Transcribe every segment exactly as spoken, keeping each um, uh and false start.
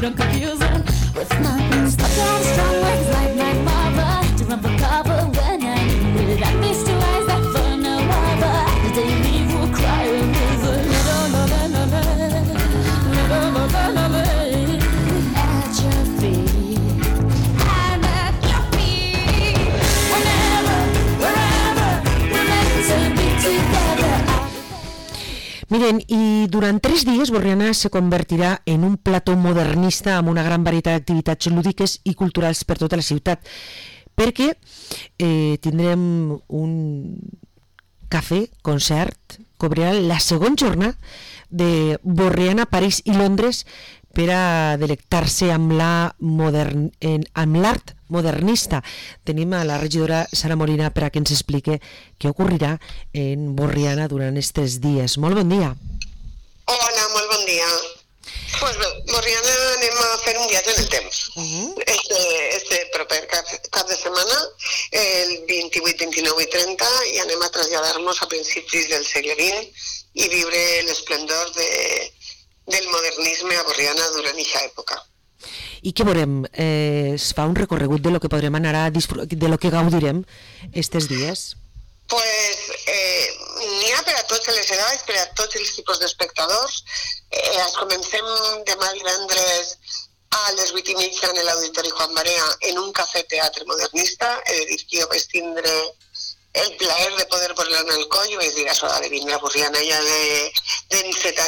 get them confusing. With nothing stuck on strong legs like my mother to run for cover when I need it. I miss two eyes that fun no other. The day you leave will cry a river. La la la la la la la la la la. At your feet, I'm at your feet. Whenever, wherever, we're meant to be together. Miren, i durant tres dies Borriana se convertirà en un plató modernista amb una gran varietat d'activitats lúdiques i culturals per tota la ciutat, perquè eh, tindrem un cafè, concert, que obrirà la segona jornada de Borriana, París i Londres per a delectar-se amb la modern, en, amb l'art modernista. Tenim a la regidora Sara Molina per a que ens explique què ocorrirà en Borriana durant aquests dies. Molt bon dia. Hola, molt bon dia. Pues bé, Borriana anem a fer un viatge en el temps. Uh-huh. Este, este proper cap, cap de setmana, el vint-i-vuit, vint-i-nou i trenta, i anem a traslladar-nos a principis del segle vint i viure l'esplendor de, del modernisme a Borriana durant aquesta època. I què veurem? Eh, es fa un recorregut de lo que podrem anar a disfrutar, de lo que gaudirem aquests dies? Pues eh, n'hi ha per a tots les edats, per a tots els tipus d'espectadors. Eh, es comencem demà divendres a les vuit i mitja en l'Auditori Juan Barea en un cafè teatre modernista. He de dir que jo vaig tindre el plaer de poder posar en el coll i vaig dir això de vindre a Borriana ja d'encetar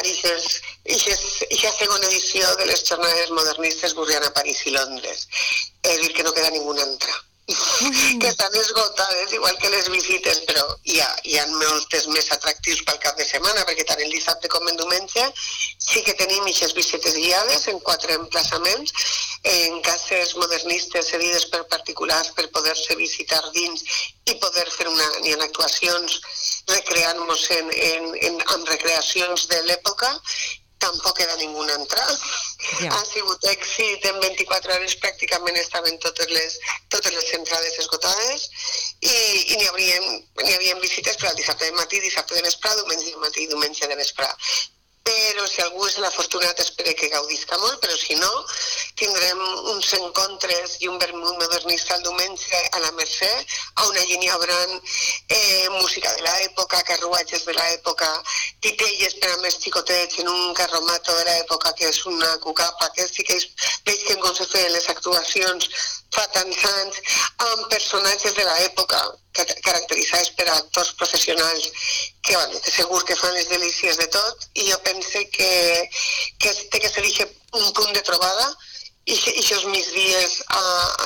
aquesta segona edició de les jornades modernistes Borriana, París i Londres. He de dir que no queda ninguna altra. Mm. Que estan esgotades, igual que les visites, però hi ha, hi ha moltes més atractius pel cap de setmana, perquè tant el dissabte com el diumenge sí que tenim aquestes visites guiades en quatre emplaçaments, en cases modernistes cedides per particulars per poder-se visitar dins i poder fer una, ni en actuacions recreant-nos en, en, en, en recreacions de l'època. Tampoc queda ninguna entrada. Yeah. Ha sigut èxit, en vint-i-quatre hores pràcticament estaven totes les, totes les entrades esgotades i, i n'hi havien, n'hi havien visites per al dissabte de matí, dissabte de vespre, diumenge de matí i diumenge de vespre. Però si algú és l'afortunat espero que gaudisca molt, però si no, tindrem uns encontres i un vermut modernista el diumenge a la Mercè, on allí n'hi haurà eh, música de l'època, carruatges de l'època, titelles per a més xicotets en un carromato de l'època que és una cucapa, que sí que és, veig com se feien les actuacions fa tants anys, amb personatges de l'època caracteritzats per actors professionals que, bueno, que segur que fan les delícies de tot, i jo pense que, que té que ser un punt de trobada i aquests migdies a,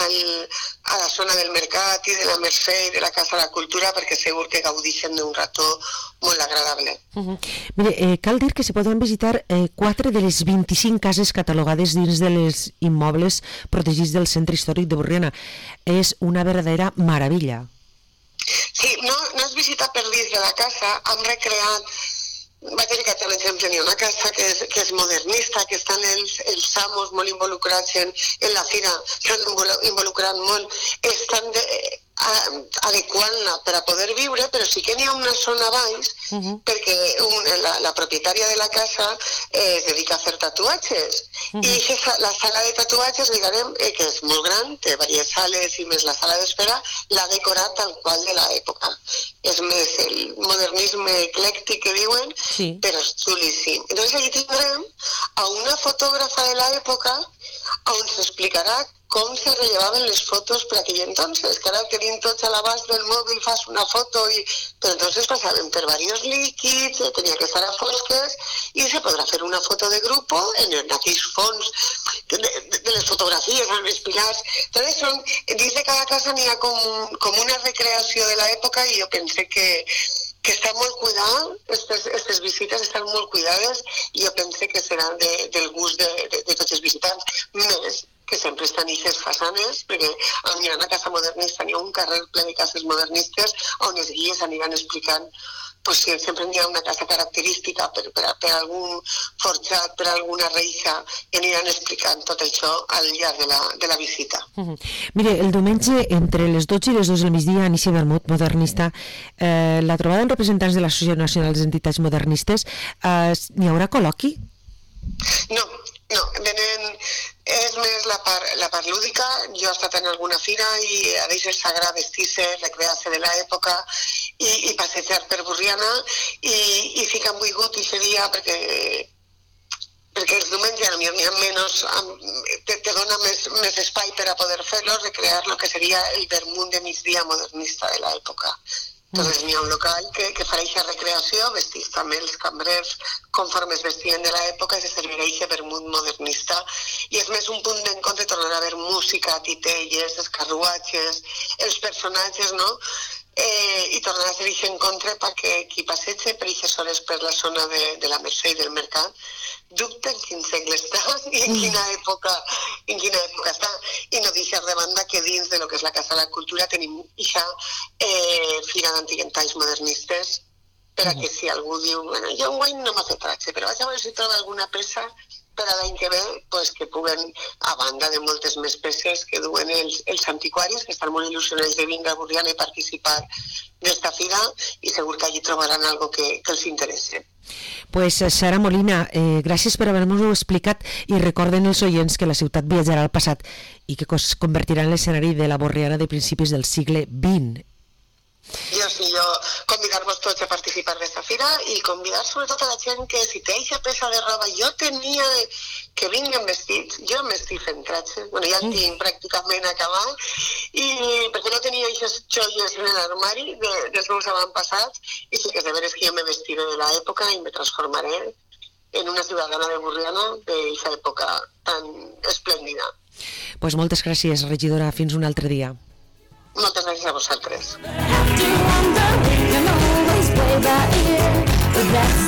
a la zona del mercat i de la Mercè i de la Casa de la Cultura, perquè segur que gaudixen d'un rató molt agradable. Uh-huh. Mire, eh, cal dir que se poden visitar eh, quatre de les vint-i-cinc cases catalogades dins de les immobles protegits del Centre Històric de Borriana. És una verdadera meravella. Sí, no, no has visitat per dins de la casa, hem recreat, vaig dir que per exemple hi ha una casa que és, que és modernista, que estan els, els amos molt involucrats en, en la fira, s'han involucrat molt, estan de, a, adequant-la per a poder viure, però sí que n'hi ha una zona baix, uh-huh. perquè un, la, la propietària de la casa eh, es dedica a fer tatuatges, uh-huh. i aquesta, la sala de tatuatges, diguem, eh, que és molt gran, té diverses sales i més la sala d'espera, l'ha decorat tal qual de l'època. És més el modernisme eclèctic que diuen, sí. però és xulíssim. Entonces allí tindrem a una fotògrafa de l'època on s'explicarà com se rellevaven les fotos per aquell entonces, que ara tenim tots a l'abast del mòbil, fas una foto, i... però entonces passaven per diversos líquids, tenia que estar a fosques, i se podrà fer una foto de grup en aquells fons de, de, de les fotografies, amb els pilars. Entonces, són, dins de cada casa n'hi ha com, com una recreació de l'època, i jo pense que que està molt cuidada, aquestes visites estan molt cuidades, i jo pense que seran de, del gust de, de, de tots els visitants. Més que sempre estan eixes façanes, perquè on hi ha una casa modernista, n'hi ha un carrer ple de cases modernistes on els guies aniran explicant, pues, si sempre n'hi ha una casa característica per, per, per algun forjat, per alguna reixa, i aniran explicant tot això al llarg de la, de la visita. Uh-huh. Mire, el diumenge, entre les dotze i les dues del migdia, a Inici Vermut Modernista, eh, la trobada amb representants de l'Associació Nacional de Entitats Modernistes, eh, n'hi haurà col·loqui? No, no, venen la part, la part lúdica, jo he estat en alguna fira i a deixar sagrar vestir-se, recrear-se de l'època i, i passejar per Borriana i, i sí que han volgut aquest dia perquè perquè els diumenges n'hi ha menys, te, te dona més, més espai per a poder fer-lo, recrear el que seria el vermut de migdia modernista de l'època. Entonces n'hi ha un local que, que farà aquesta recreació, vestits també els cambrers conforme es vestien de l'època i se servirà aquest vermut modernista. I és més un punt d'encontre, tornar a haver música, titelles, els carruatges, els personatges, no? Eh, i tornar a ser aquest encontre perquè qui passeja per aquestes hores per la zona de, de la Mercè i del Mercat dubta en quin segle està i en quina època, en quina època està. I no deixar de banda que dins de lo que és la Casa de la Cultura tenim aquesta eh, fira d'antiguentalls modernistes per a que si algú diu, bueno, jo enguany no m'ha fet ratxe, però vaig a veure si troba alguna peça per a l'any que ve, pues, que puguen, a banda de moltes més peces que duen els, els antiquaris, que estan molt il·lusionats de vindre a Borriana i participar d'esta fira, i segur que allí trobaran algo que, que els interessa. Pues Sara Molina, eh, gràcies per haver-nos-ho explicat i recorden els oients que la ciutat viatjarà al passat i que es convertirà en l'escenari de la Borriana de principis del segle vint. Jo sí, jo convidar-vos tots a participar d'esta fira i convidar sobretot a la gent que si té aquesta peça de roba, jo tenia que vinguen vestits, jo m'estic fent tratge, bueno, ja el tinc pràcticament acabat, i perquè no tenia aquestes joies en l'armari de, dels meus avantpassats, i sí que és de veres que jo me vestiré de l'època i me transformaré en una ciutadana de Borriana d'aquesta època tan esplèndida. Pues moltes gràcies, regidora, fins un altre dia. Moltes gràcies a vosaltres. Have to wonder, you can always play by ear, but that's